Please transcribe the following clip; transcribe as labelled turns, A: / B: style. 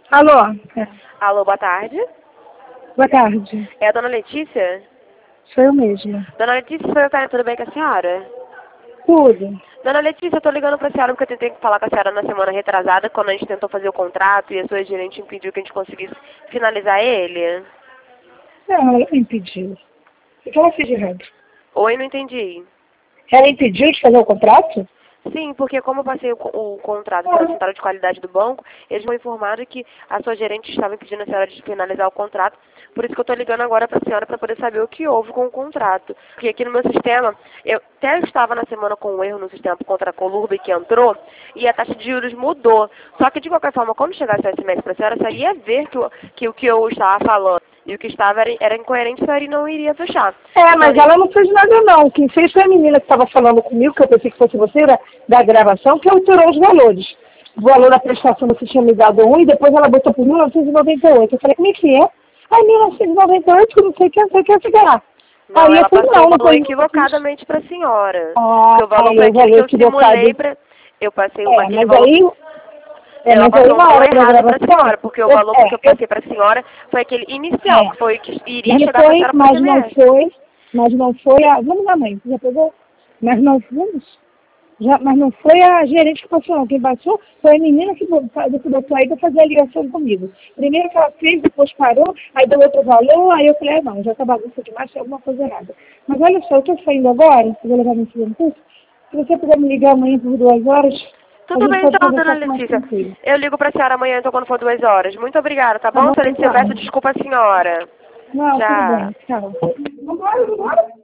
A: Alô?
B: Alô, boa tarde.
A: Boa tarde.
B: É a dona Letícia?
A: Sou eu mesma.
B: Dona Letícia, sou eu, cara, tudo bem com a senhora?
A: Tudo.
B: Dona Letícia, eu tô ligando pra senhora porque eu tentei falar com a senhora na semana retrasada, quando a gente tentou fazer o contrato e a sua gerente impediu que a gente conseguisse finalizar ele.
A: Não, ela me impediu. O que ela fez de errado?
B: Oi, não entendi.
A: Ela impediu de fazer o contrato?
B: Sim, porque como eu passei o contrato para a central de qualidade do banco, eles me informaram que a sua gerente estava impedindo a senhora de finalizar o contrato. Por isso que eu estou ligando agora para a senhora para poder saber o que houve com o contrato. Porque aqui no meu sistema, eu até estava na semana com um erro no sistema contra a Colurbe que entrou e a taxa de juros mudou. Só que de qualquer forma, quando chegasse o SMS para a senhora ia ver que o que eu estava falando e o que estava era incoerente, a senhora não iria fechar.
A: Mas ela não fez nada não. Quem fez foi a menina que estava falando comigo, que eu pensei que fosse você, da gravação, que alterou os valores. O valor da prestação você tinha me dado um e depois ela botou por 1998. Eu falei, como é que é? Aí 1998, não sei o que, não sei o que, não sei o que lá.
B: Não,
A: Aí eu
B: ela
A: falei,
B: passou o
A: não
B: valor
A: foi
B: equivocadamente para a senhora.
A: Ah,
B: Porque o valor
A: aí
B: foi
A: o
B: aquele
A: valor
B: que eu simulei
A: equivocado.
B: para... Eu passei aquele
A: Mas
B: valor...
A: aí...
B: Ela
A: mas aí
B: passou o
A: na
B: valor
A: hora da
B: errado para a
A: gravação,
B: senhora, porque o valor que eu passei para a senhora foi aquele inicial, que foi o que iria chegar para a senhora por SMS.
A: mas não foi a... Vamos lá, mãe, você já pegou? Mas não vamos? Mas não foi a gerente que passou, não. Quem passou foi a menina que botou aí para fazer a ligação comigo. Primeiro que ela fez, depois parou, aí deu outro valor, aí eu falei, não, já tá bagunça demais, tem alguma coisa errada. Mas olha só, eu tô saindo agora, vou levar meu filho no curso, se você puder me ligar amanhã por 2 horas, a
B: Tudo
A: gente
B: bem
A: pode
B: então, dona
A: conversar com mais
B: Letícia.
A: tranquilo.
B: Eu ligo para a senhora amanhã, então, quando for 2 horas. Muito obrigada, tá
A: Tá
B: bom?
A: bom,
B: Se eu peço
A: então?
B: desculpa à senhora.
A: Não, tudo
B: Tchau.
A: bem, tchau. Vambora, vambora.